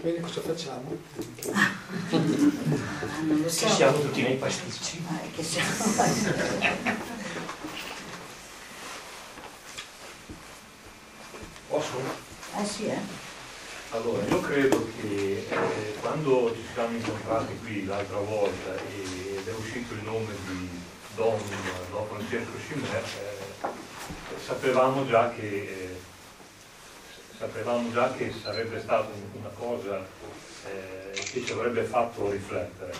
Bene, cosa facciamo? Non lo so. Ci siamo tutti nei pasticci. Che siamo. Posso? Sì, Allora, io credo che quando ci siamo incontrati qui l'altra volta ed è uscito il nome di Don Francesco Scimer, sapevamo già che sarebbe stata una cosa che ci avrebbe fatto riflettere.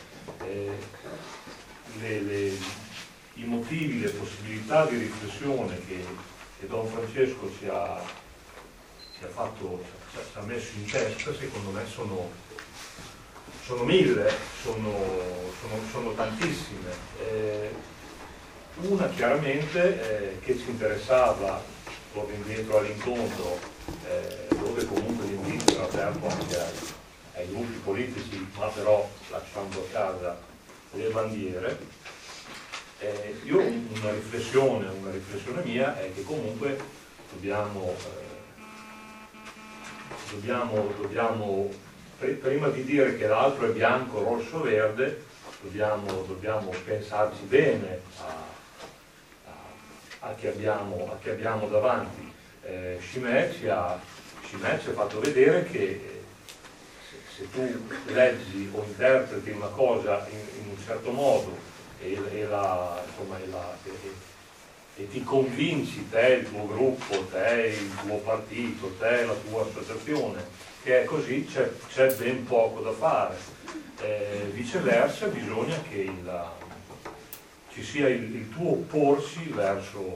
I motivi, le possibilità di riflessione che Don Francesco ci ha messo in testa, secondo me sono mille, sono tantissime. Una chiaramente che ci interessava proprio indietro all'incontro, dove comunque l'invito era aperto anche ai gruppi politici, ma però lasciando a casa le bandiere. Io una riflessione mia è che comunque dobbiamo prima di dire che l'altro è bianco, rosso, verde, dobbiamo pensarci bene a che abbiamo davanti. Scimer ci ha fatto vedere che se tu leggi o interpreti una cosa in un certo modo e ti convinci, te, il tuo gruppo, te, il tuo partito, te, la tua associazione, che è così, c'è ben poco da fare. Viceversa bisogna che ci sia il tuo opporsi verso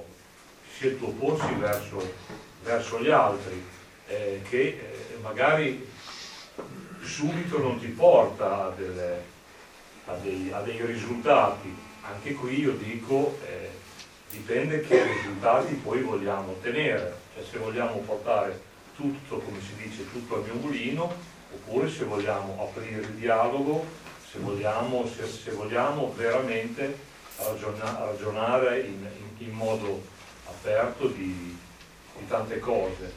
gli altri, che magari subito non ti porta a dei risultati. Anche qui io dico dipende che risultati poi vogliamo ottenere, cioè se vogliamo portare tutto, come si dice, tutto al mio mulino, oppure se vogliamo aprire il dialogo, se vogliamo veramente ragionare in modo aperto di tante cose.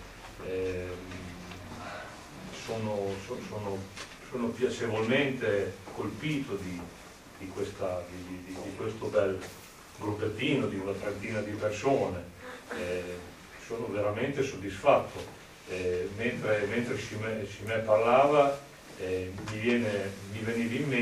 Sono piacevolmente colpito di questo bel gruppettino di una trentina di persone, sono veramente soddisfatto. Mentre Scimer parlava mi veniva in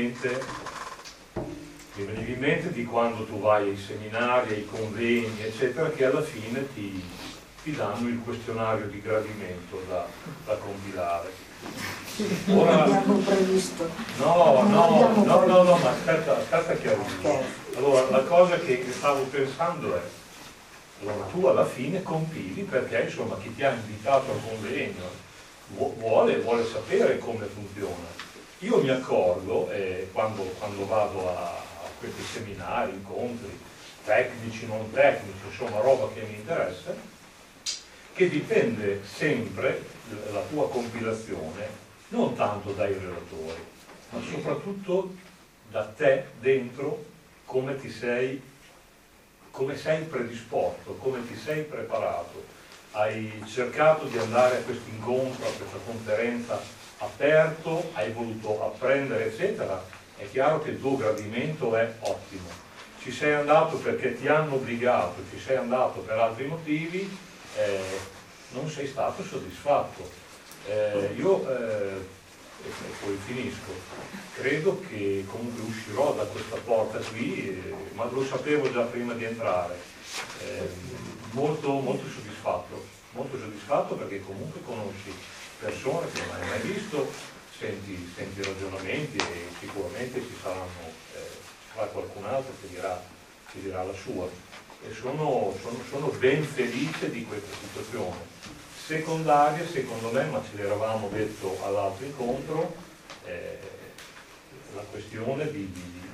mente di quando tu vai ai seminari, ai convegni, eccetera, che alla fine ti danno il questionario di gradimento da compilare. Ora, abbiamo previsto. No, ma aspetta che arrivo. Allora, la cosa che stavo pensando è, allora tu alla fine compili perché insomma chi ti ha invitato al convegno vuole sapere come funziona. Io mi accorgo quando vado a questi seminari, incontri, tecnici, non tecnici, insomma roba che mi interessa, che dipende sempre la tua compilazione non tanto dai relatori, ma soprattutto da te dentro, come sei predisposto, come ti sei preparato. Hai cercato di andare a questo incontro, a questa conferenza aperto, hai voluto apprendere, eccetera. È chiaro che il tuo gradimento è ottimo. Ci sei andato perché ti hanno obbligato, ci sei andato per altri motivi, non sei stato soddisfatto. E poi finisco, credo che comunque uscirò da questa porta qui, ma lo sapevo già prima di entrare, molto soddisfatto perché comunque conosci persone che non hai mai visto, senti ragionamenti e sicuramente ci sarà qualcun altro che dirà la sua, e sono ben felice di questa situazione. Secondaria, secondo me, ma ce l'eravamo detto all'altro incontro, la questione di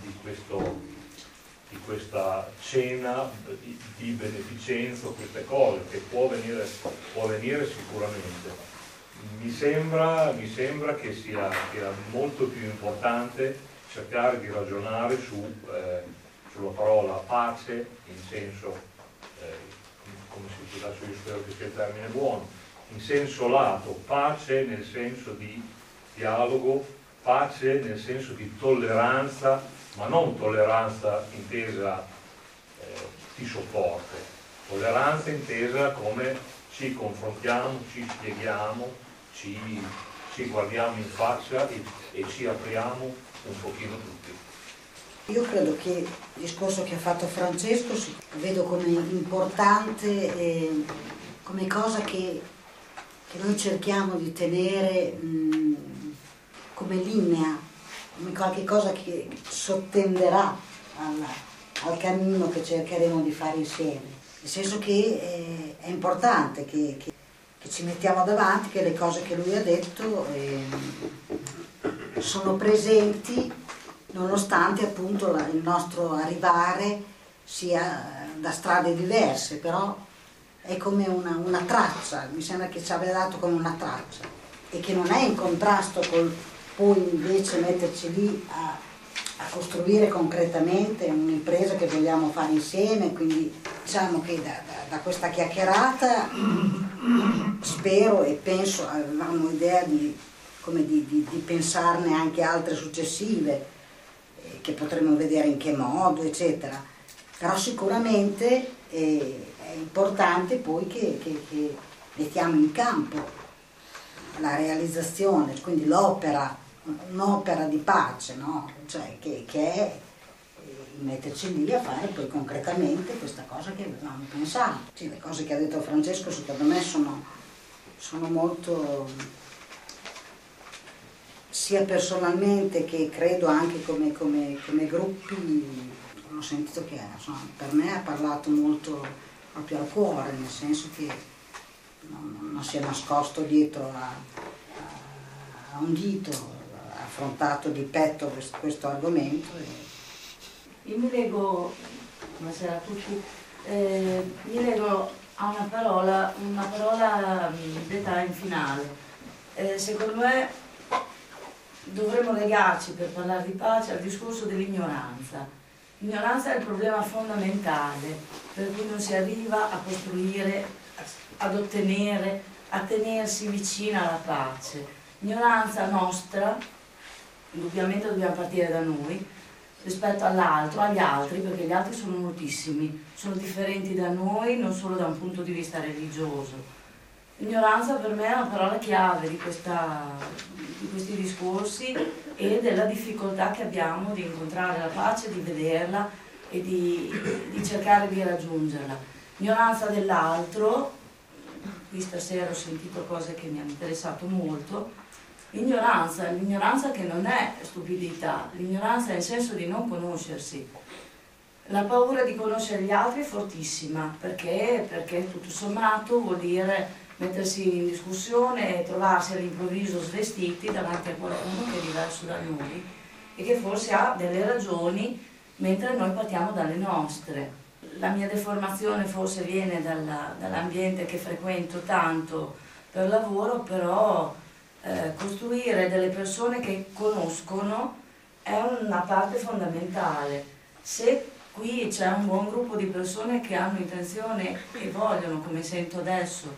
questa cena di beneficenza, queste cose, che può venire sicuramente. Mi sembra che sia molto più importante cercare di ragionare sulla parola pace, in senso, come si dice, io spero che sia il termine buono, in senso lato, pace nel senso di dialogo, pace nel senso di tolleranza, ma non tolleranza intesa ti sopporte, tolleranza intesa come ci confrontiamo, ci spieghiamo, ci guardiamo in faccia e ci apriamo un pochino tutti. Io credo che il discorso che ha fatto Francesco vedo come importante, come cosa che noi cerchiamo di tenere come linea, come qualche cosa che sottenderà al cammino che cercheremo di fare insieme. Nel senso che è importante che ci mettiamo davanti, che le cose che lui ha detto sono presenti, nonostante appunto il nostro arrivare sia da strade diverse, però è come una traccia, mi sembra che ci abbia dato come una traccia e che non è in contrasto col poi invece metterci lì a costruire concretamente un'impresa che vogliamo fare insieme. Quindi diciamo che da questa chiacchierata spero e penso, avevamo idea di pensarne anche altre successive, che potremo vedere in che modo, eccetera. Però sicuramente è importante poi che mettiamo in campo la realizzazione, quindi l'opera, un'opera di pace, no? Cioè che è metterci lì a fare poi concretamente questa cosa che avevamo pensato. Sì, le cose che ha detto Francesco secondo me sono molto, sia personalmente che credo anche come gruppi. Ho sentito che insomma, per me ha parlato molto proprio al cuore, nel senso che non si è nascosto dietro a un dito, ha affrontato di petto questo argomento. Io mi leggo, buonasera a tutti, mi leggo a una parola detta in finale. Secondo me dovremmo legarci, per parlare di pace, al discorso dell'ignoranza. L'ignoranza è il problema fondamentale per cui non si arriva a costruire, ad ottenere, a tenersi vicina alla pace. L'ignoranza nostra, indubbiamente dobbiamo partire da noi, rispetto all'altro, agli altri, perché gli altri sono moltissimi, sono differenti da noi non solo da un punto di vista religioso. L'ignoranza per me è una parola chiave di questi discorsi e della difficoltà che abbiamo di incontrare la pace, di vederla e di cercare di raggiungerla. L'ignoranza dell'altro, qui stasera ho sentito cose che mi hanno interessato molto, l'ignoranza che non è stupidità, l'ignoranza è il senso di non conoscersi. La paura di conoscere gli altri è fortissima, perché tutto sommato vuol dire mettersi in discussione e trovarsi all'improvviso svestiti davanti a qualcuno che è diverso da noi e che forse ha delle ragioni mentre noi partiamo dalle nostre. La mia deformazione forse viene dall'ambiente che frequento tanto per lavoro, però costruire delle persone che conoscono è una parte fondamentale. Se qui c'è un buon gruppo di persone che hanno intenzione e vogliono, come sento adesso,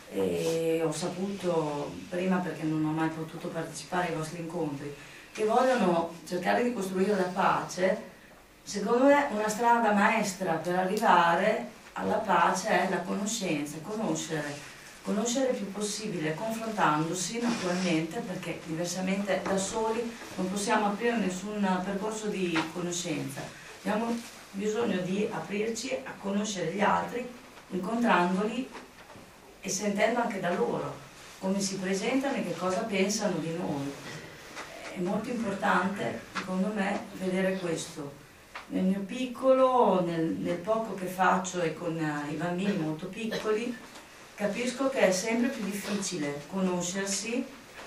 e ho saputo prima perché non ho mai potuto partecipare ai vostri incontri, che vogliono cercare di costruire la pace, secondo me una strada maestra per arrivare alla pace è la conoscenza, conoscere il più possibile, confrontandosi naturalmente, perché diversamente da soli non possiamo aprire nessun percorso di conoscenza. Abbiamo bisogno di aprirci a conoscere gli altri, incontrandoli e sentendo anche da loro come si presentano e che cosa pensano di noi. È molto importante, secondo me, vedere questo. Nel mio piccolo, nel poco che faccio e con i bambini molto piccoli, capisco che è sempre più difficile conoscersi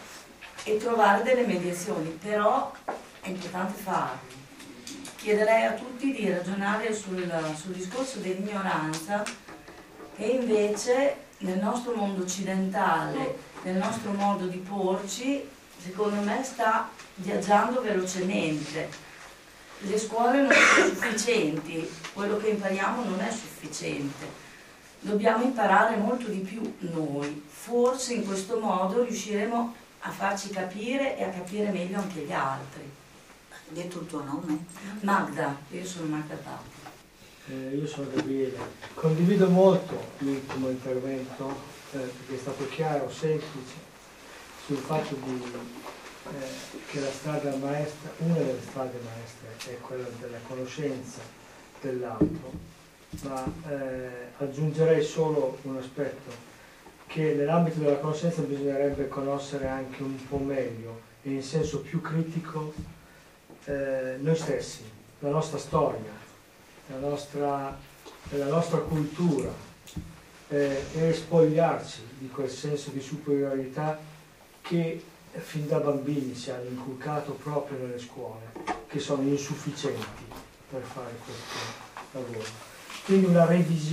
e trovare delle mediazioni, però è importante farlo. Chiederei a tutti di ragionare sul discorso dell'ignoranza, che invece nel nostro mondo occidentale, nel nostro modo di porci, secondo me sta viaggiando velocemente. Le scuole non sono sufficienti, quello che impariamo non è sufficiente. Dobbiamo imparare molto di più noi. Forse in questo modo riusciremo a farci capire e a capire meglio anche gli altri. Detto il tuo nome? Magda, io sono Magda Paolo. Io sono Gabriele. Condivido molto l'ultimo intervento perché è stato chiaro, semplice, sul fatto che la strada maestra, una delle strade maestre è quella della conoscenza dell'altro, ma aggiungerei solo un aspetto, che nell'ambito della conoscenza bisognerebbe conoscere anche un po' meglio e in senso più critico noi stessi, la nostra storia, la nostra cultura e spogliarci di quel senso di superiorità che fin da bambini ci hanno inculcato proprio nelle scuole, che sono insufficienti per fare questo lavoro. Quindi una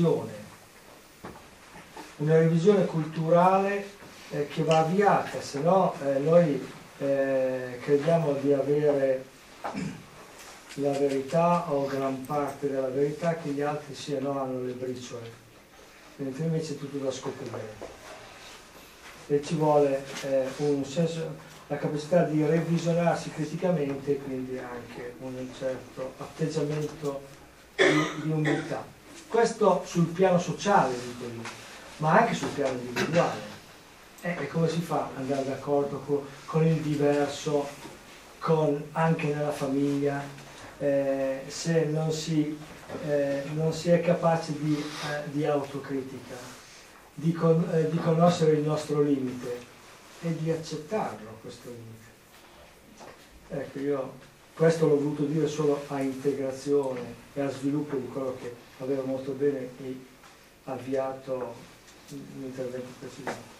revisione culturale che va avviata, se no noi crediamo di avere la verità o gran parte della verità, che gli altri hanno le briciole, mentre invece è tutto da scoprire. E ci vuole un senso, la capacità di revisionarsi criticamente e quindi anche un certo atteggiamento di umiltà. Questo sul piano sociale, dico io, ma anche sul piano individuale. E come si fa ad andare d'accordo con il diverso, anche nella famiglia, se non si è capace di autocritica, di conoscere il nostro limite e di accettarlo, questo limite. Ecco, io questo l'ho voluto dire solo a integrazione e a sviluppo di quello che avevo molto bene avviato l'intervento precedente.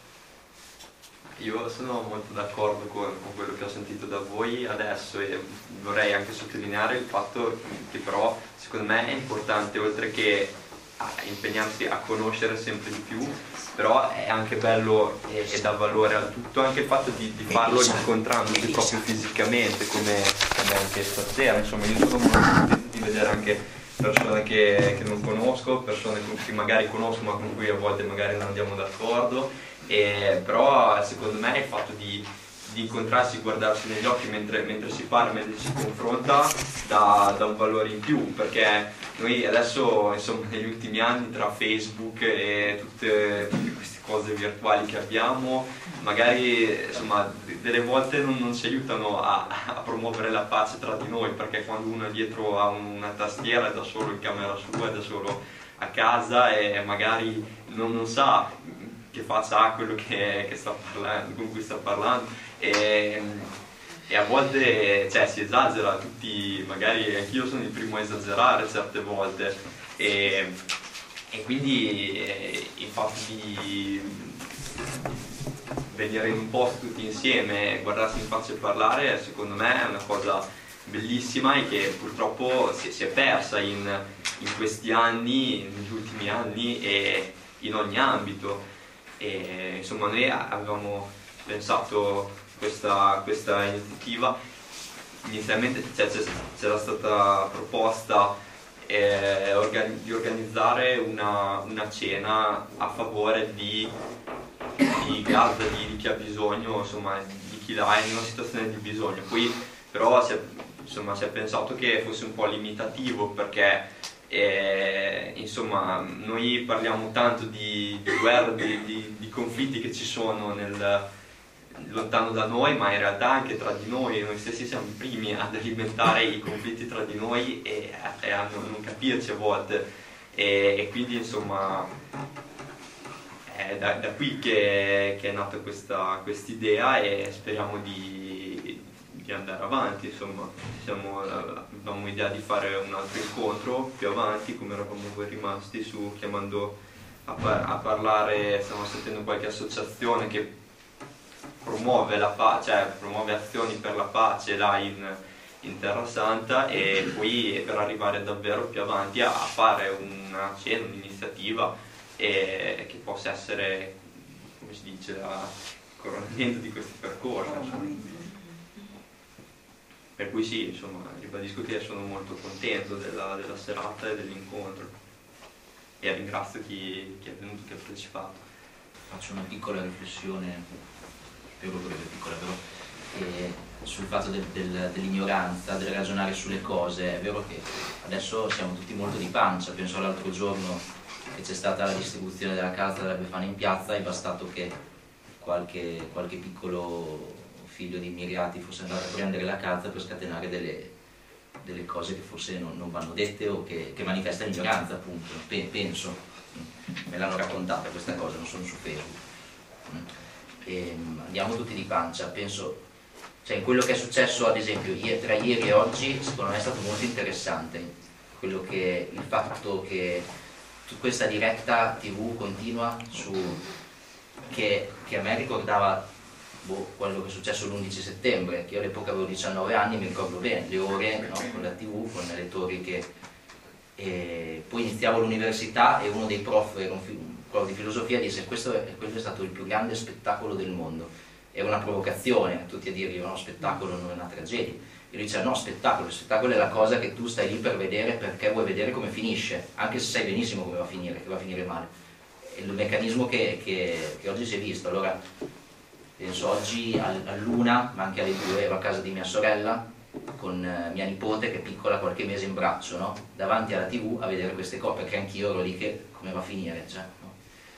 Io sono molto d'accordo con quello che ho sentito da voi adesso e vorrei anche sottolineare il fatto che però secondo me è importante, oltre che impegnarsi a conoscere sempre di più, però è anche bello e dà valore al tutto anche il fatto di farlo incontrandosi proprio fisicamente, come anche stasera. Insomma, io sono molto contento di vedere anche persone che non conosco, persone che magari conosco ma con cui a volte magari non andiamo d'accordo. Però secondo me il fatto di incontrarsi, guardarsi negli occhi mentre si parla, mentre si confronta, dà un valore in più, perché noi adesso, insomma, negli ultimi anni, tra Facebook e tutte queste cose virtuali che abbiamo, magari insomma delle volte non ci aiutano a promuovere la pace tra di noi, perché quando uno è dietro a una tastiera è da solo in camera sua, è da solo a casa e magari non sa che faccia ha quello che sta parlando, con cui sta parlando, e a volte si esagera, tutti, magari anch'io sono il primo a esagerare certe volte, e quindi il fatto di venire in un posto tutti insieme, guardarsi in faccia e parlare, secondo me è una cosa bellissima e che purtroppo si è persa in questi anni, negli ultimi anni e in ogni ambito. E insomma noi avevamo pensato questa iniziativa, inizialmente c'era stata proposta di organizzare una cena a favore di Gaza, di chi ha bisogno, insomma di chi là è in una situazione di bisogno. Poi però si è pensato che fosse un po' limitativo, perché insomma noi parliamo tanto di guerra, di conflitti che ci sono lontano da noi, ma in realtà anche tra di noi stessi siamo i primi ad alimentare i conflitti tra di noi e a non capirci a volte, e quindi insomma è da qui che è nata questa idea, e speriamo di andare avanti. Insomma, avevamo idea di fare un altro incontro più avanti, come eravamo voi rimasti chiamando a parlare, stiamo sentendo qualche associazione che promuove la pace, promuove azioni per la pace là in Terra Santa, e poi per arrivare davvero più avanti a fare una cena, un'iniziativa che possa essere, come si dice, il coronamento di questi percorsi, insomma. Per cui sì, insomma, ribadisco che sono molto contento della serata e dell'incontro, e ringrazio chi è venuto, chi ha partecipato. Faccio una piccola riflessione per loro è piccola, però sul fatto dell'ignoranza, del ragionare sulle cose. È vero che adesso siamo tutti molto di pancia. Penso all'altro giorno che c'è stata la distribuzione della carta della Befana in piazza, è bastato che qualche piccolo figlio di immigrati fosse andato a prendere la carta per scatenare delle cose che forse non vanno dette o che manifestano ignoranza, appunto. Penso, me l'hanno raccontata questa cosa, non sono su Facebook. Andiamo tutti di pancia. Penso, cioè, in quello che è successo ad esempio tra ieri e oggi, secondo me è stato molto interessante il fatto che questa diretta TV continua che a me ricordava quello che è successo l'11 settembre, che io all'epoca avevo 19 anni, mi ricordo bene le ore, no, con la TV, con le lettori poi iniziavo l'università e uno dei prof, era un prof di filosofia, disse questo è stato il più grande spettacolo del mondo. Era una provocazione, tutti a dirgli no, spettacolo non è una tragedia. E lui diceva no, spettacolo è la cosa che tu stai lì per vedere perché vuoi vedere come finisce, anche se sai benissimo come va a finire, che va a finire male. È il meccanismo che oggi si è visto. Allora, penso oggi all'1, ma anche alle 2, ero a casa di mia sorella con mia nipote che è piccola, qualche mese in braccio, no? Davanti alla TV a vedere queste cose, perché anch'io ero lì che come va a finire, cioè, no?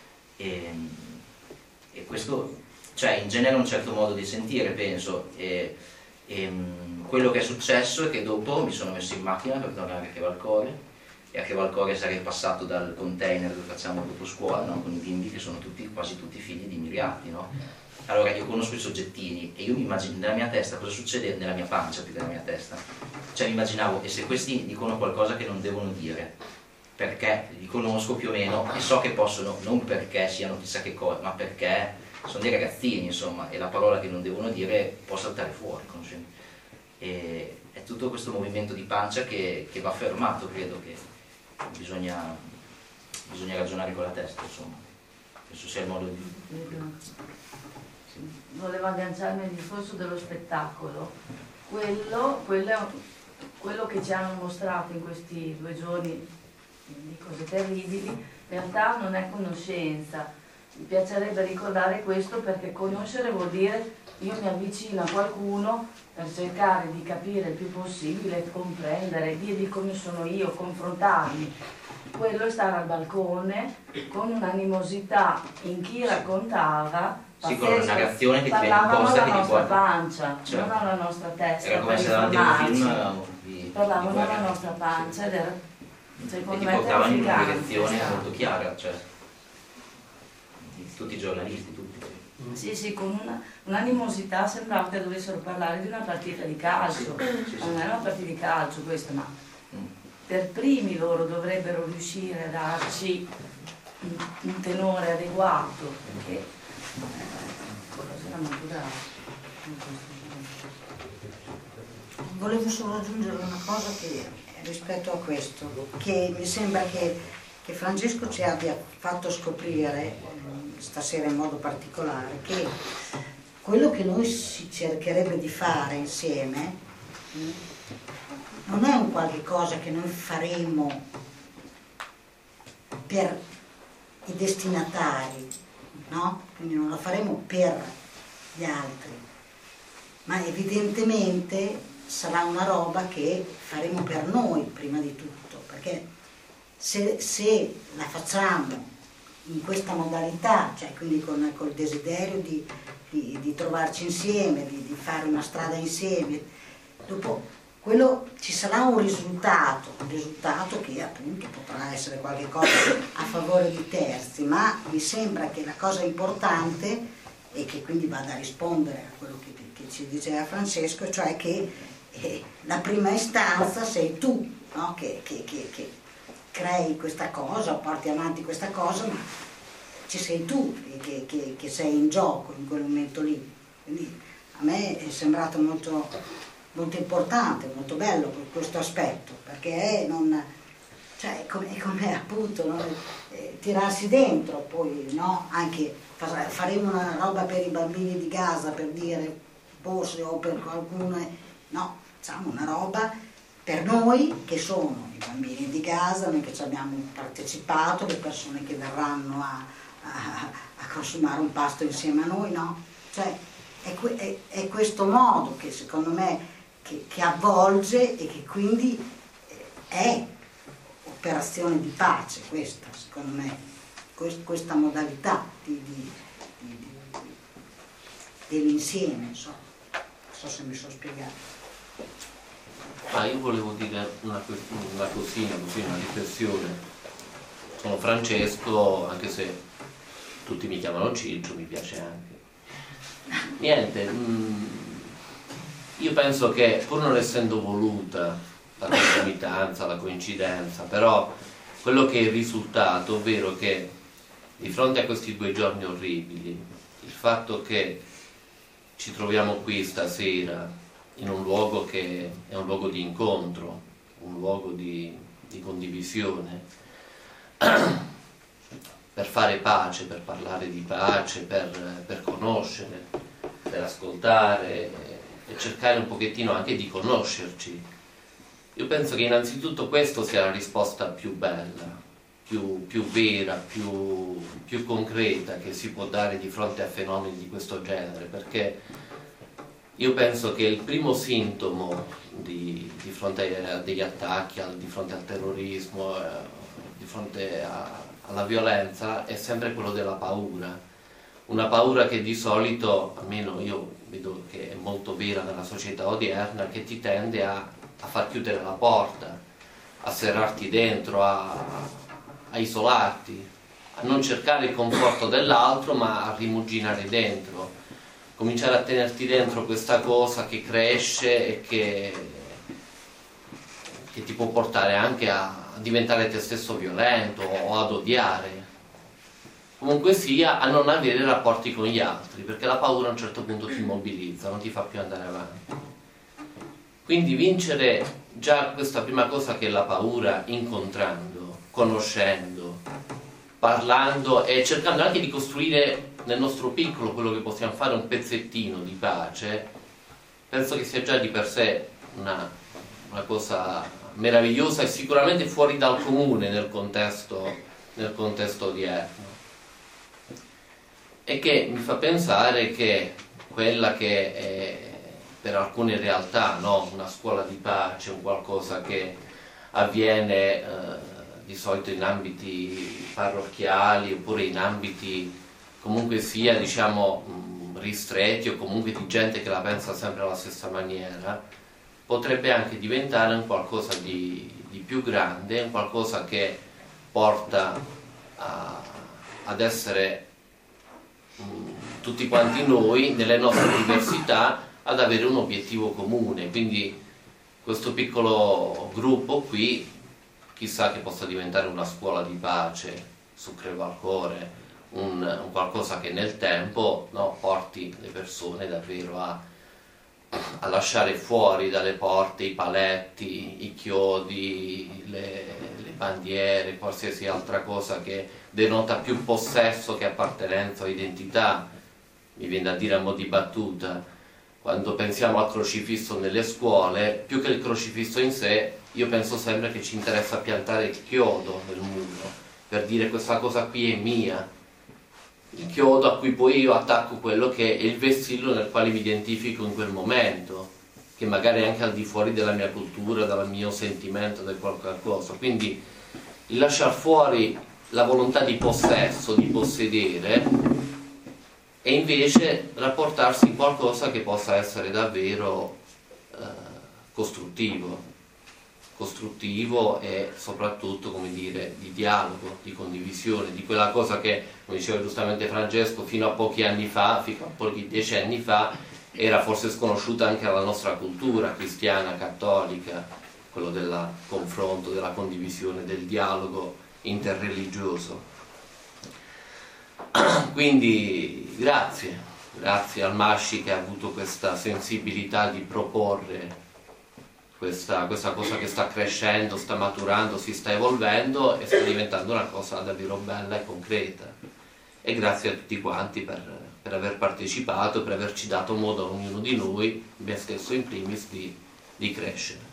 E questo, cioè, in genere è un certo modo di sentire, penso. Quello che è successo è che dopo mi sono messo in macchina per tornare a Chevalcore, e a Chevalcore sarei passato dal container che facciamo dopo scuola, no? Con i bimbi che sono quasi tutti figli di immigrati, no? Allora io conosco i soggettini e io mi immagino nella mia testa cosa succede, nella mia pancia più che nella mia testa, cioè mi immaginavo, e se questi dicono qualcosa che non devono dire, perché li conosco più o meno e so che possono, non perché siano chissà che cosa, ma perché sono dei ragazzini, insomma, e la parola che non devono dire può saltare fuori, conoscendo. E è tutto questo movimento di pancia che va fermato, credo che bisogna ragionare con la testa, insomma. Penso sia il modo di... Volevo agganciarmi al discorso dello spettacolo. Quello che ci hanno mostrato in questi 2 giorni di cose terribili, in realtà non è conoscenza. Mi piacerebbe ricordare questo perché conoscere vuol dire io mi avvicino a qualcuno per cercare di capire il più possibile, comprendere, dirgli come sono io, confrontarmi. Quello è stare al balcone con un'animosità in chi raccontava. Sì, con una narrazione che ti viene Parlavano imposta, alla nostra pancia, cioè, non alla nostra testa. Era come se davanti a un film parlavano alla nostra pancia ed era, secondo ti me, portavano in una terrificante. direzione molto chiara, cioè tutti i giornalisti, tutti. Sì, con un'animosità sembrava che dovessero parlare di una partita di calcio. Sì. Non è una partita di calcio questa, ma per primi loro dovrebbero riuscire a darci un tenore adeguato, perché cosa era molto grave. Volevo solo aggiungere una cosa rispetto a questo, che mi sembra che Francesco ci abbia fatto scoprire stasera in modo particolare, che quello che noi si cercherebbe di fare insieme non è un qualche cosa che noi faremo per i destinatari, no? Quindi non la faremo per gli altri, ma evidentemente sarà una roba che faremo per noi prima di tutto, perché se la facciamo in questa modalità, cioè quindi col desiderio di trovarci insieme, di fare una strada insieme, dopo quello ci sarà un risultato che appunto potrà essere qualche cosa a favore di terzi, ma mi sembra che la cosa importante, e che quindi vada a rispondere a quello che ci diceva Francesco, cioè che la prima istanza sei tu, no? che crei questa cosa, porti avanti questa cosa, ma ci sei tu che sei in gioco in quel momento lì. Quindi a me è sembrato molto importante, molto bello questo aspetto, perché cioè, è come appunto, no? Tirarsi dentro, poi no? Anche faremo una roba per i bambini di Gaza, per dire, forse, o per qualcuno, no, facciamo una roba per noi che sono i bambini di Gaza, noi che ci abbiamo partecipato, le persone che verranno a consumare un pasto insieme a noi, no? Cioè, è questo modo che secondo me che avvolge e che quindi è operazione di pace, questa secondo me, questa modalità dell'insieme, insomma. Non so se mi sono spiegato. Ma io volevo dire una cosina, così, una riflessione. Sono Francesco, anche se tutti mi chiamano Ciccio, mi piace anche. Niente, io penso che pur non essendo voluta la concomitanza, la coincidenza, però quello che è il risultato, ovvero che di fronte a questi 2 giorni orribili, il fatto che ci troviamo qui stasera in un luogo che è un luogo di incontro, un luogo di condivisione, per fare pace, per parlare di pace, per conoscere, per ascoltare e cercare un pochettino anche di conoscerci. Io penso che innanzitutto questo sia la risposta più bella, più vera, più concreta che si può dare di fronte a fenomeni di questo genere, perché io penso che il primo sintomo di fronte a degli attacchi, di fronte al terrorismo, di fronte alla violenza è sempre quello della paura. Una paura che di solito, almeno io vedo che è molto vera nella società odierna, che ti tende a far chiudere la porta, a serrarti dentro, a isolarti, a non cercare il conforto dell'altro ma a rimuginare dentro, cominciare a tenerti dentro questa cosa che cresce e che ti può portare anche a diventare te stesso violento o ad odiare, comunque sia a non avere rapporti con gli altri, perché la paura a un certo punto ti immobilizza, non ti fa più andare avanti. Quindi vincere già questa prima cosa che è la paura, incontrando, conoscendo, parlando e cercando anche di costruire nel nostro piccolo quello che possiamo fare, un pezzettino di pace, penso che sia già di per sé una cosa meravigliosa e sicuramente fuori dal comune nel contesto odierno, e che mi fa pensare che quella che è per alcune realtà, no? Una scuola di pace, un qualcosa che avviene di solito in ambiti parrocchiali oppure in ambiti comunque sia, diciamo, ristretti o comunque di gente che la pensa sempre alla stessa maniera, potrebbe anche diventare un qualcosa di più grande, un qualcosa che porta ad essere tutti quanti noi, nelle nostre diversità, ad avere un obiettivo comune. Quindi questo piccolo gruppo qui, chissà che possa diventare una scuola di pace su Crevalcore, un qualcosa che nel tempo, no, porti le persone davvero a lasciare fuori dalle porte i paletti, i chiodi, le bandiere, qualsiasi altra cosa che denota più possesso che appartenenza o identità. Mi viene da dire a mo' di battuta, quando pensiamo al crocifisso nelle scuole, più che il crocifisso in sé, io penso sempre che ci interessa piantare il chiodo nel muro, per dire questa cosa qui è mia, il chiodo a cui poi io attacco quello che è il vessillo nel quale mi identifico in quel momento, che magari è anche al di fuori della mia cultura, del mio sentimento, di qualche cosa. Quindi il lasciar fuori la volontà di possesso, di possedere, e invece rapportarsi in qualcosa che possa essere davvero costruttivo e soprattutto, come dire, di dialogo, di condivisione, di quella cosa che, come diceva giustamente Francesco, fino a pochi anni fa, fino a pochi decenni fa, era forse sconosciuta anche alla nostra cultura cristiana, cattolica, quello del confronto, della condivisione, del dialogo interreligioso. Quindi grazie al Masci che ha avuto questa sensibilità di proporre questa cosa che sta crescendo, sta maturando, si sta evolvendo e sta diventando una cosa davvero bella e concreta. E grazie a tutti quanti per aver partecipato, per averci dato modo a ognuno di noi, me stesso in primis, di crescere.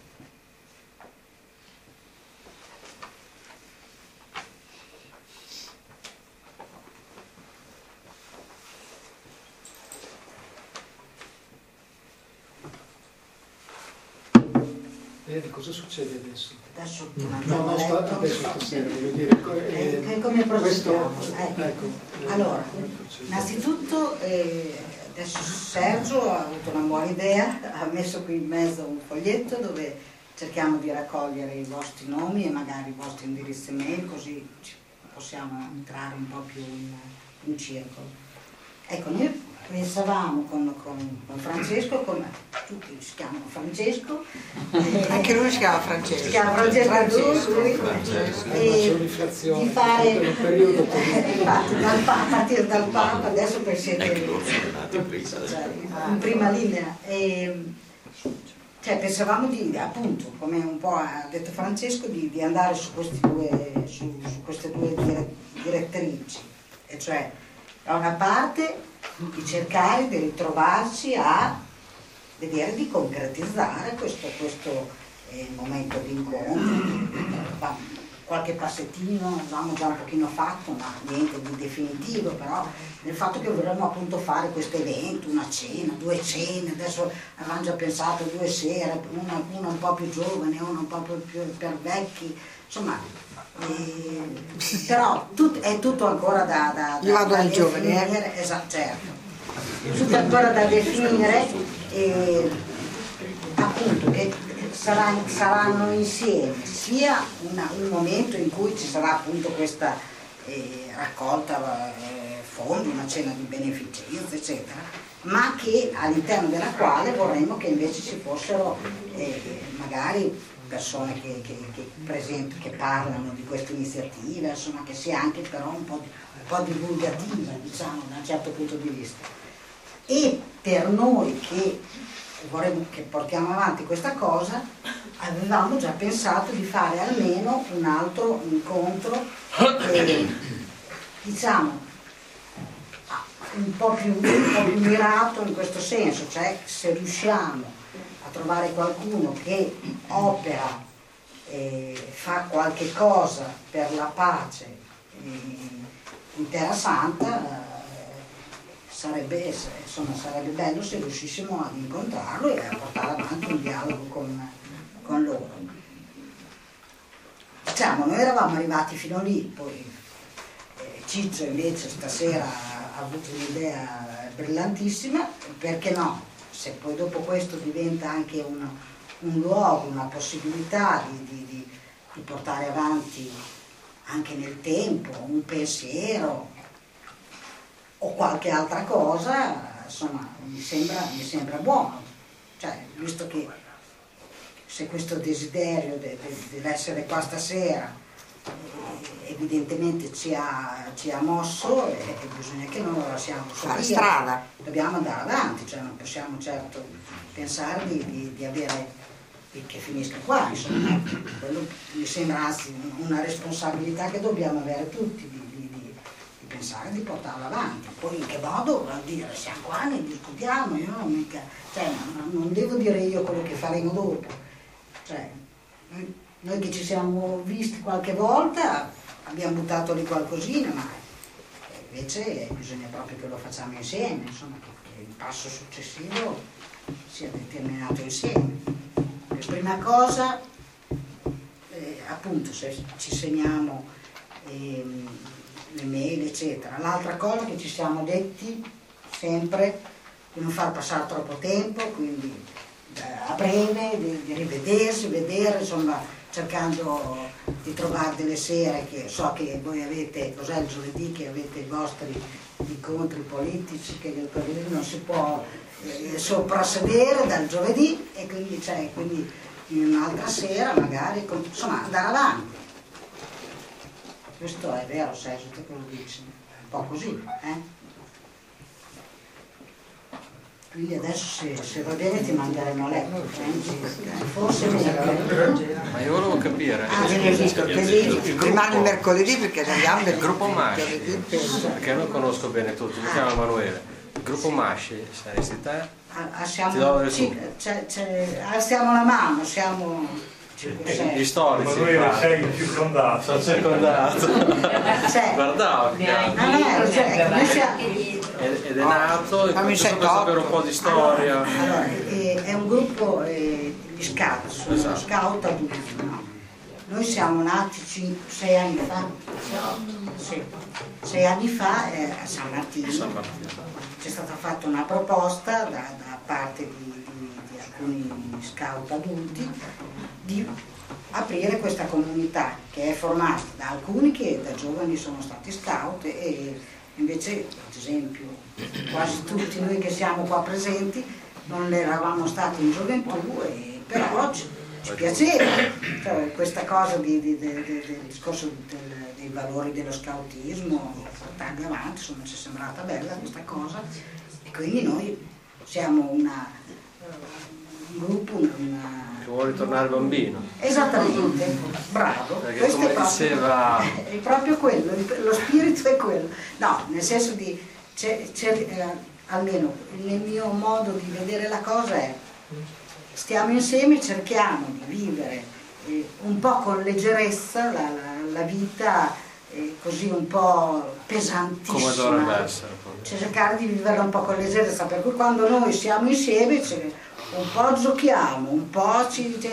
Vedi cosa succede adesso? Adesso No, adesso stasera, voglio dire. come procediamo? Ecco. Allora, innanzitutto adesso Sergio ha avuto una buona idea, ha messo qui in mezzo un foglietto dove cerchiamo di raccogliere i vostri nomi e magari i vostri indirizzi mail, così possiamo entrare un po' più in circolo. Ecco, noi pensavamo con Francesco, tutti si chiamano Francesco, anche lui si chiama Francesco. Si chiama Francesco, lui, di fare un periodo a partire dal Papa, adesso per siete in prima linea. Cioè, pensavamo di, appunto, come un po' ha detto Francesco, di andare su queste due direttrici, e cioè da una parte di cercare di ritrovarci a vedere di concretizzare questo momento di incontro. Qualche passettino avevamo già un pochino fatto, ma niente di definitivo, però nel fatto che vorremmo appunto fare questo evento, una cena, 2 cene, adesso avevamo già pensato 2 sere, una un po' più giovane, una un po' più per vecchi, insomma, però è tutto ancora da Io vado ai definire, giovani, esatto, certo, tutto ancora da definire, appunto che saranno insieme sia un momento in cui ci sarà appunto questa raccolta fondi, una cena di beneficenza eccetera, ma che all'interno della quale vorremmo che invece ci fossero magari persone che parlano di queste iniziative, insomma che sia anche però un po' divulgativa, diciamo, da un certo punto di vista. E per noi che portiamo avanti questa cosa, avevamo già pensato di fare almeno un altro incontro diciamo un po' più mirato in questo senso, cioè se riusciamo a trovare qualcuno che opera fa qualche cosa per la pace in Terra Santa, sarebbe bello se riuscissimo ad incontrarlo e a portare avanti un dialogo con loro. Diciamo, noi eravamo arrivati fino lì, poi Ciccio invece stasera ha avuto un'idea brillantissima, perché no? Se poi dopo questo diventa anche un luogo, una possibilità di portare avanti anche nel tempo un pensiero o qualche altra cosa, insomma, mi sembra buono. Cioè, visto che se questo desiderio dell'essere qua stasera evidentemente ci ha mosso, bisogna che non lo lasciamo fare strada. Dobbiamo andare avanti, cioè non possiamo certo pensare di avere che finisca qua, insomma. Quello mi sembra anzi una responsabilità che dobbiamo avere tutti, pensare di portarlo avanti. Poi in che modo vuol dire, siamo qua, ne discutiamo, io non mica, cioè, non devo dire io quello che faremo dopo. Cioè, noi che ci siamo visti qualche volta abbiamo buttato lì qualcosina, ma invece bisogna proprio che lo facciamo insieme, insomma, che il passo successivo sia determinato insieme. Per prima cosa, appunto, se ci segniamo le mail eccetera. L'altra cosa che ci siamo detti sempre di non far passare troppo tempo, quindi a breve di rivedersi, vedere, insomma, cercando di trovare delle sere che so che voi avete, cos'è il giovedì, che avete i vostri incontri politici, che il giovedì non si può soprassedere dal giovedì, e quindi in un'altra sera magari, insomma, andare avanti. Questo è vero, Sergio, te che lo dici? Un po' così, Quindi adesso se va bene ti manderemo a letto, forse ma io volevo capire. Rimane il mercoledì perché andiamo del gruppo Masci, perché non conosco bene tutti, mi chiamo Emanuele. Il gruppo Masci, saresti te? Alziamo la mano, siamo... Gli storici, Emanuele, sei il circondato. Sono circondato. Guardavo ed è nato e questo per sapere un po' di storia. Allora, è un gruppo, gli scout, sono Esatto. scout adulti, no? Noi siamo nati 6 anni fa, sì, 6 anni fa a San Martino. San Martino. C'è stata fatta una proposta da parte di alcuni scout adulti di aprire questa comunità che è formata da alcuni che da giovani sono stati scout e invece, ad esempio, quasi tutti noi che siamo qua presenti non eravamo stati in gioventù, però ci piaceva, cioè, questa cosa del discorso dei valori dello scoutismo, portarli avanti, insomma ci è sembrata bella questa cosa e quindi noi siamo un gruppo, Che vuole tornare bambino. Esattamente, bravo. Perché Questo come è proprio, diceva... è proprio quello, lo spirito è quello. No, nel senso di, almeno nel mio modo di vedere la cosa è, stiamo insieme, cerchiamo di vivere un po' con leggerezza la vita così un po' pesantissima. Come dovrebbe essere. Cercare di viverla un po' con leggerezza, per cui quando noi siamo insieme un po' giochiamo, un po'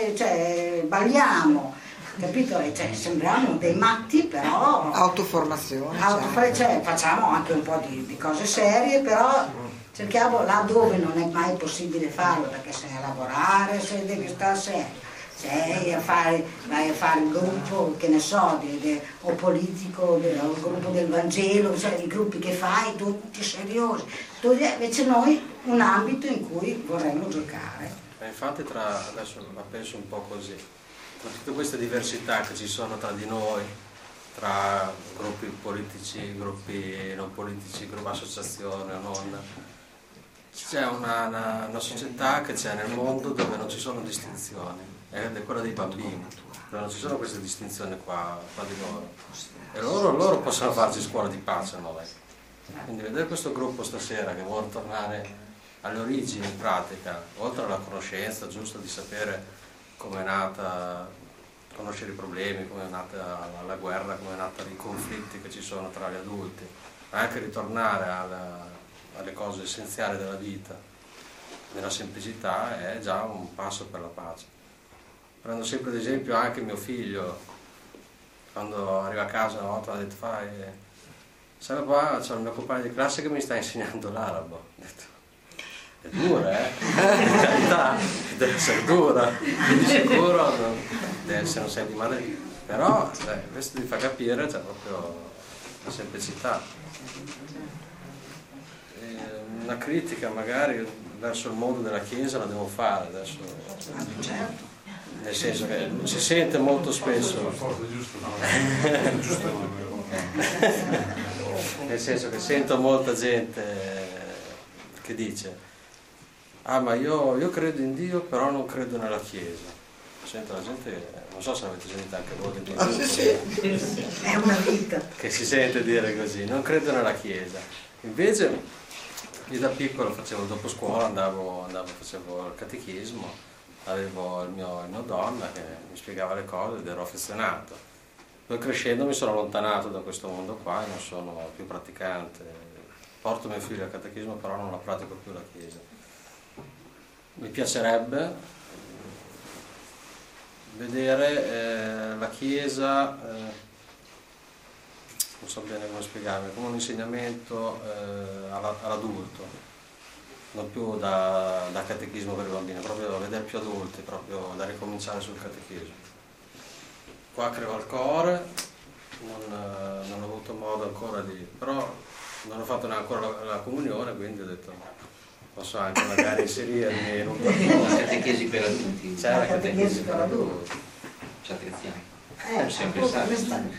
balliamo, capito? Sembriamo dei matti, però Autoformazione. facciamo anche un po' di cose serie, però cerchiamo là dove non è mai possibile farlo, perché sei a lavorare, se devi stare serio, vai a fare il gruppo, che ne so, o politico, o il gruppo del Vangelo, cioè i gruppi che fai, tutti seriosi. Invece noi un ambito in cui vorremmo giocare. Infatti adesso la penso un po' così, tra tutte queste diversità che ci sono tra di noi, tra gruppi politici, gruppi non politici, gruppi associazione o non, c'è una società che c'è nel mondo dove non ci sono distinzioni, ed è quella dei bambini, dove non ci sono queste distinzioni qua di loro, e loro possono farci scuola di pace, noi. Quindi vedere questo gruppo stasera che vuole tornare alle origini in pratica, oltre alla conoscenza giusta di sapere come è nata, conoscere i problemi, come è nata la guerra, come è nata i conflitti che ci sono tra gli adulti, ma anche ritornare alle cose essenziali della vita, nella semplicità, è già un passo per la pace. Prendo sempre ad esempio anche mio figlio, quando arriva a casa una volta mi ha detto sai papà, c'è il mio compagno di classe che mi sta insegnando l'arabo. Ho detto, è dura, in realtà deve essere dura, di sicuro deve essere un sei di madre, però questo ti fa capire c'è proprio la semplicità. Una critica magari verso il mondo della Chiesa la devo fare adesso, nel senso che si sente molto spesso, nel senso che sento molta gente che dice ma io credo in Dio però non credo nella Chiesa. Sento la gente, non so se avete sentito anche voi è una vita che si sente dire così, non credo nella Chiesa. Invece io da piccolo facevo dopo scuola, facevo il catechismo, avevo il mio donna che mi spiegava le cose ed ero affezionato. Poi crescendo mi sono allontanato da questo mondo qua e non sono più praticante. Porto mio figlio al catechismo, però non la pratico più la Chiesa. Mi piacerebbe vedere la Chiesa, non so bene come spiegarmi, come un insegnamento all'adulto, non più da catechismo per i bambini, proprio vedere più adulti, proprio da ricominciare sul catechismo. Qua credo al cuore, non ho avuto modo ancora però non ho fatto neanche ancora la comunione, quindi ho detto posso anche magari inserirmi in un la catechesi per adulti. C'è la catechesi per adulti. Ci attrezziamo. Sempre stato.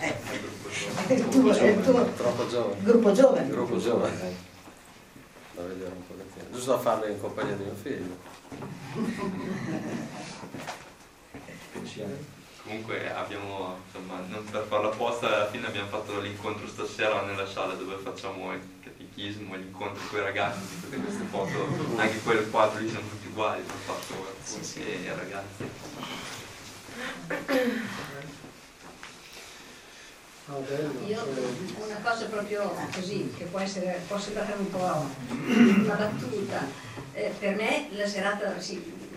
Troppo giovane. Gruppo giovane. Gruppo giovane. Da vedere un pochettino. Giusto da farlo in compagnia di mio figlio. Comunque abbiamo, insomma, non per farla apposta, alla fine abbiamo fatto l'incontro stasera nella sala dove facciamo il catechismo, l'incontro con i ragazzi, tutte queste foto, anche quel quadro lì sono tutti uguali, l'ho fatto e i ragazzi. Io una cosa proprio così, che può sembrare un po' una battuta, per me la serata, sì,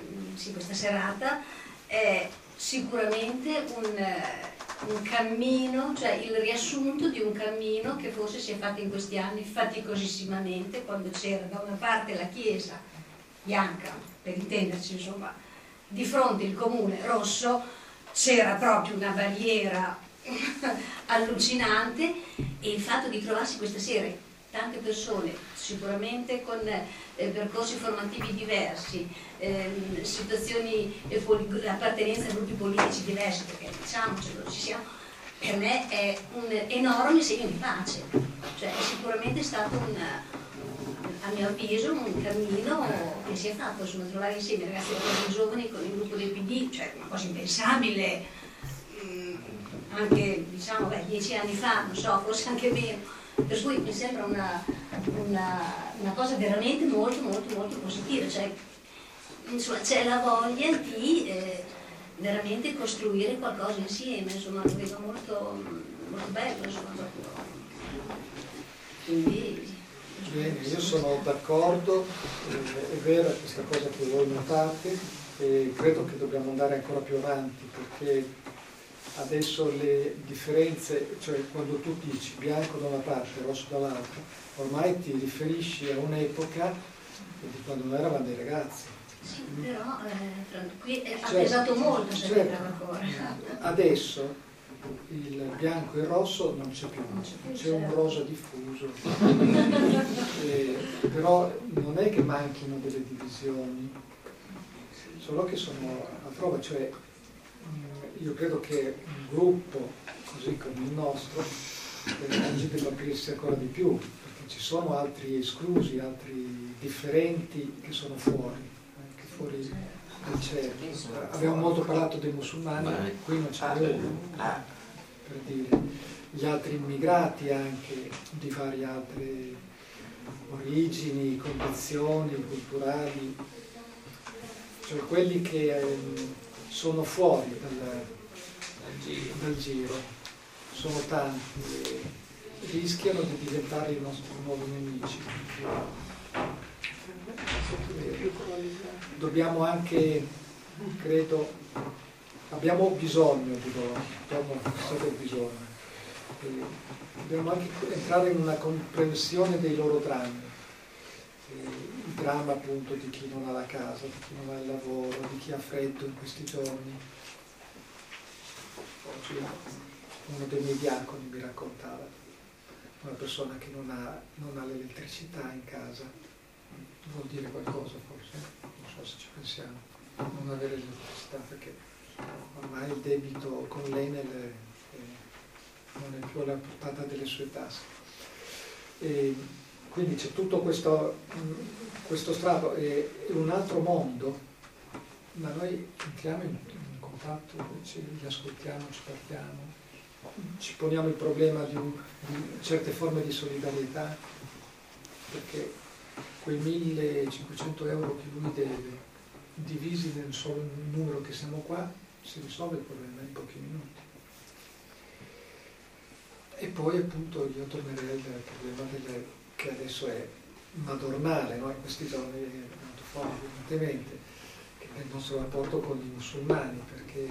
sì, questa serata è sicuramente un cammino, cioè il riassunto di un cammino che forse si è fatto in questi anni faticosissimamente, quando c'era da una parte la chiesa bianca, per intenderci insomma, di fronte il comune rosso, c'era proprio una barriera allucinante, e il fatto di trovarsi questa sera tante persone sicuramente con percorsi formativi diversi, situazioni appartenenza a gruppi politici diversi, perché diciamocelo, ci siamo, per me è un enorme segno di pace, cioè è sicuramente stato a mio avviso un cammino che si è fatto, insomma, trovare insieme ragazzi più giovani con il gruppo del PD, cioè una cosa impensabile anche diciamo 10 anni fa, non so, forse anche meno. Per cui mi sembra una cosa veramente molto molto molto positiva, cioè insomma, c'è la voglia di veramente costruire qualcosa insieme, insomma lo vedo molto, molto bello, insomma, quindi bene, io sono d'accordo, è vera questa cosa che voi notate, e credo che dobbiamo andare ancora più avanti, perché adesso le differenze, cioè quando tu dici bianco da una parte, rosso dall'altra, ormai ti riferisci a un'epoca di quando noi eravamo dei ragazzi. Sì, però qui ha pesato molto, certo. Ancora. Adesso il bianco e il rosso non c'è più, c'è un rosa diffuso. Però non è che manchino delle divisioni, solo che sono a prova, cioè io credo che un gruppo così come il nostro oggi debba aprirsi ancora di più, perché ci sono altri esclusi, altri differenti che sono fuori, anche fuori del cerchio. Abbiamo molto parlato dei musulmani, qui non c'è uno, per dire, gli altri immigrati anche di varie altre origini, condizioni culturali, cioè quelli che sono fuori dal giro, sono tanti e rischiano di diventare i nostri nuovi nemici. Dobbiamo anche, credo, abbiamo bisogno di loro, dobbiamo anche entrare in una comprensione dei loro drammi. Il dramma appunto di chi non ha la casa, di chi non ha il lavoro, di chi ha freddo in questi giorni. Oggi uno dei miei diaconi mi raccontava, una persona che non ha l'elettricità in casa, vuol dire qualcosa forse, non so se ci pensiamo, non avere l'elettricità, perché ormai il debito con l'Enel non è più alla portata delle sue tasche. Quindi c'è tutto questo strato, è un altro mondo, ma noi entriamo in contatto, li ascoltiamo, ci parliamo, ci poniamo il problema di certe forme di solidarietà, perché quei 1.500 euro che lui deve, divisi nel solo numero che siamo qua, si risolve il problema in pochi minuti. E poi appunto io tornerei al problema che adesso è madornale, no? In questi giorni è venuto fuori evidentemente, che è il nostro rapporto con i musulmani, perché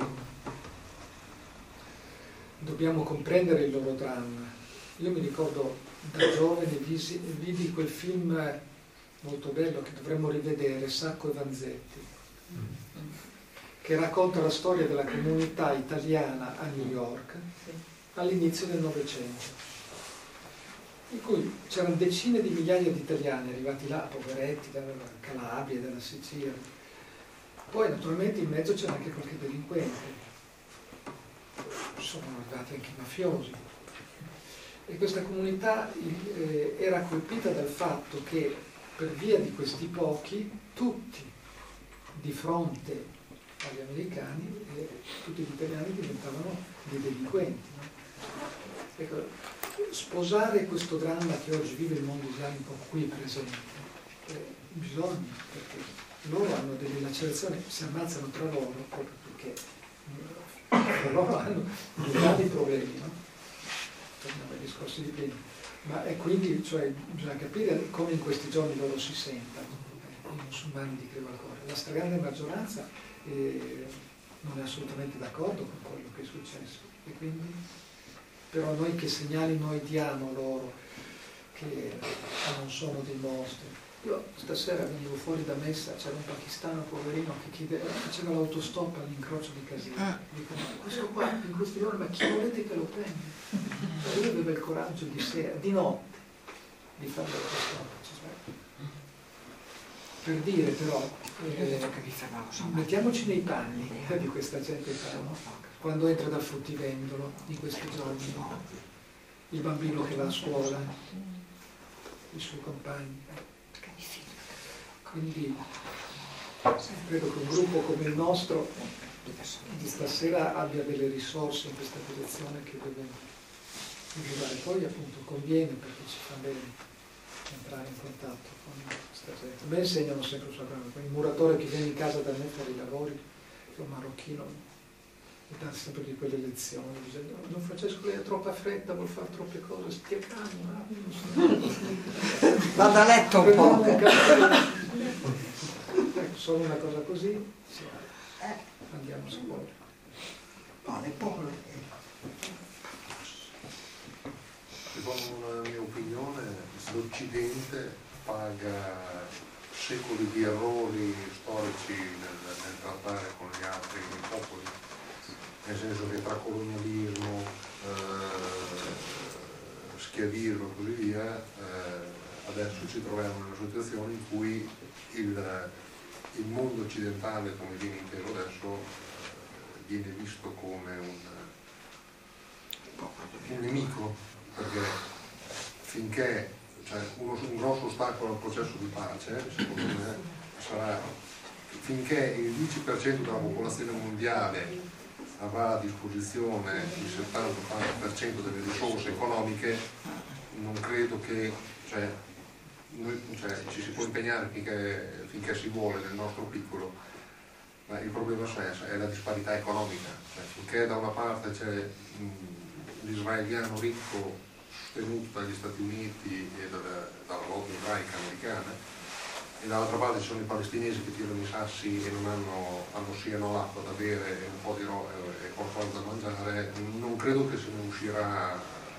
dobbiamo comprendere il loro dramma. Io mi ricordo da giovane vidi quel film molto bello che dovremmo rivedere, Sacco e Vanzetti, che racconta la storia della comunità italiana a New York all'inizio del Novecento, in cui c'erano decine di migliaia di italiani arrivati là, poveretti, dalla Calabria, dalla Sicilia. Poi naturalmente in mezzo c'era anche qualche delinquente, sono arrivati anche i mafiosi. E questa comunità era colpita dal fatto che per via di questi pochi, tutti di fronte agli americani, tutti gli italiani diventavano dei delinquenti. No? Ecco, sposare questo dramma che oggi vive il mondo islamico qui presente, bisogna, perché loro hanno delle lacerazioni, si ammazzano tra loro proprio perché loro hanno dei grandi problemi, no? Torniamo ai discorsi di prima, ma e quindi cioè, bisogna capire come in questi giorni loro si sentano. i musulmani di Crevalcore. La stragrande maggioranza non è assolutamente d'accordo con quello che è successo, e quindi però noi che segnali noi diamo loro che non sono dei mostri. Io stasera venivo fuori da messa, c'era un pakistano poverino che faceva l'autostop all'incrocio di Casino. Dico, ma questo qua in questi giorni, ma chi volete che lo prenda? Lui aveva il coraggio di notte di fare l'autostop. Per dire però, mettiamoci nei panni di questa gente quando entra dal fruttivendolo in questi giorni, il bambino che va a scuola, i suoi compagni. Quindi credo che un gruppo come il nostro di stasera abbia delle risorse in questa direzione che deve migliorare. Poi appunto conviene, perché ci fa bene entrare in contatto con questa gente. A me insegnano sempre sulla grande, il muratore che viene in casa da me a fare i lavori, che è un marocchino, mi dà sempre di quelle lezioni, dice, no, Don Francesco, lei ha troppa fretta, vuol fare troppe cose, stia calmo, vado a letto un po'. Ecco, solo una cosa così, andiamo a scuola. Secondo una mia opinione, l'Occidente paga secoli di errori storici nel trattare con gli altri popoli, nel senso che tra colonialismo, schiavismo e così via, adesso ci troviamo in una situazione in cui il mondo occidentale, come viene inteso adesso, viene visto come un nemico, perché finché un grosso ostacolo al processo di pace, secondo me, sarà finché il 10% della popolazione mondiale avrà a disposizione il 70-80% delle risorse economiche, non credo che ci si può impegnare finché si vuole nel nostro piccolo, ma il problema è la disparità economica. Finché da una parte c'è l'israeliano ricco sostenuto dagli Stati Uniti e dalla lotta ebraica americana, e dall'altra parte ci sono i palestinesi che tirano i sassi e non hanno sì e no l'acqua da bere e un po' di e qualcosa da mangiare, non credo che se ne uscirà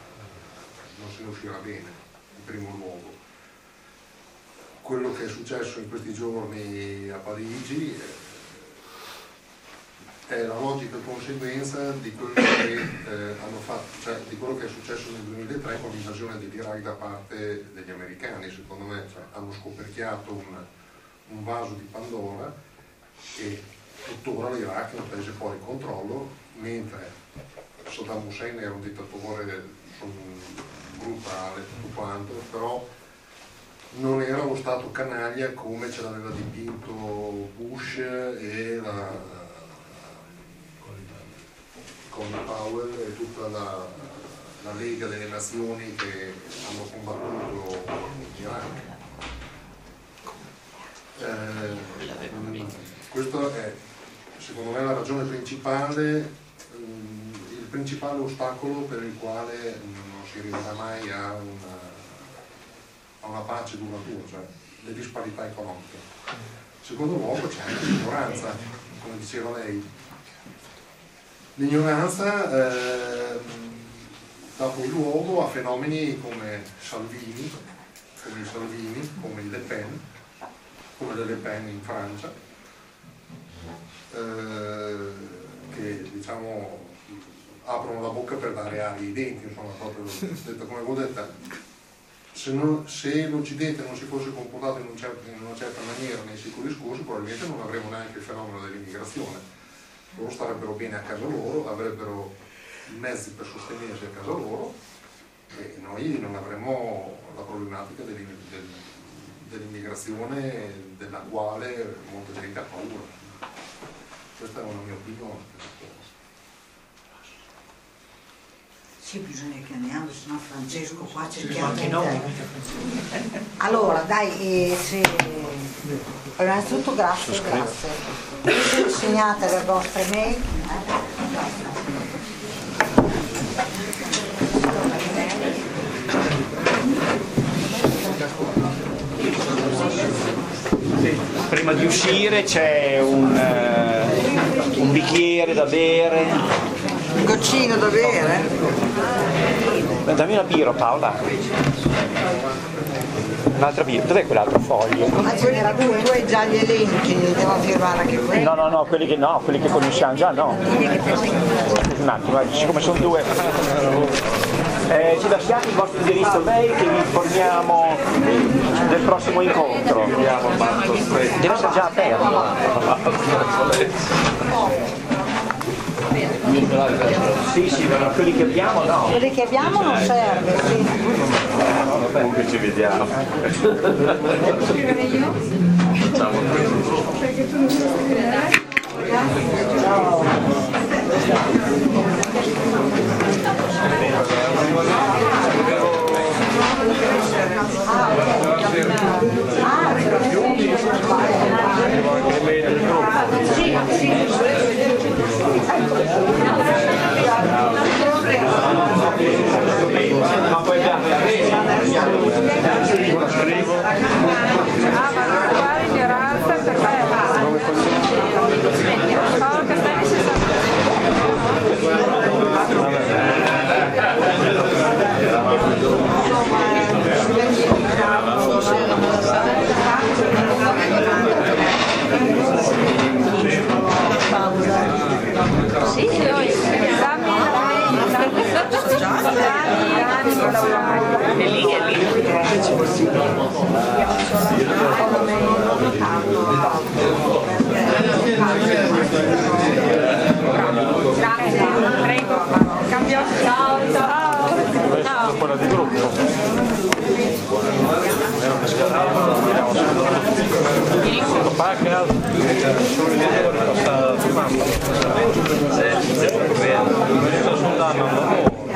bene, in primo luogo. Quello che è successo in questi giorni a Parigi è la logica conseguenza di quello che hanno fatto, di quello che è successo nel 2003 con l'invasione dell'Iraq da parte degli americani. Secondo me hanno scoperchiato un vaso di Pandora e tuttora l'Iraq non prese poi il controllo, mentre Saddam Hussein era un dittatore brutale, tutto quanto, però non era lo stato canaglia come ce l'aveva dipinto Bush e Colin Powell e tutta la Lega delle Nazioni che hanno combattuto in Iraq. Questo è secondo me la ragione principale, il principale ostacolo per il quale non si arriverà mai a una pace duratura, cioè le disparità economiche. In secondo luogo c'è anche l'ignoranza, come diceva lei. L'ignoranza dà poi luogo a fenomeni come Salvini, come Le Pen, come le Le Pen in Francia, che diciamo aprono la bocca per dare aria ai denti, insomma, proprio detta come avevo detta. Se l'Occidente non si fosse comportato in una certa maniera nei secoli scorsi, probabilmente non avremmo neanche il fenomeno dell'immigrazione. Loro starebbero bene a casa loro, avrebbero i mezzi per sostenersi a casa loro e noi non avremmo la problematica dell'immigrazione della quale molta gente ha paura. Questa è una mia opinione. Sì, bisogna che andiamo, sennò Francesco qua cerchiamo anche noi. Allora, dai, innanzitutto grazie. Segnate le vostre mail. Prima di uscire c'è un bicchiere da bere. Un goccino da bere? Dammi una birra, Paola. Un'altra birra, dov'è quell'altro foglio? Ma tu hai già gli elenchi, devo firmare anche quelli? No, quelli che conosciamo già no. Un attimo, siccome sono due. Ci lasciate il vostro indirizzo mail che vi informiamo del prossimo incontro. Deve essere già aperto. Sì, ma quelli che abbiamo no. Quelli che abbiamo non serve, sì. Comunque ci vediamo. Scrivere io? Facciamo questo. Perché tu non sai scrivere? Sì, è lì. Grazie, prego. Cambio. Ciao. Quella di gruppo. Sta filmando. Sto andando.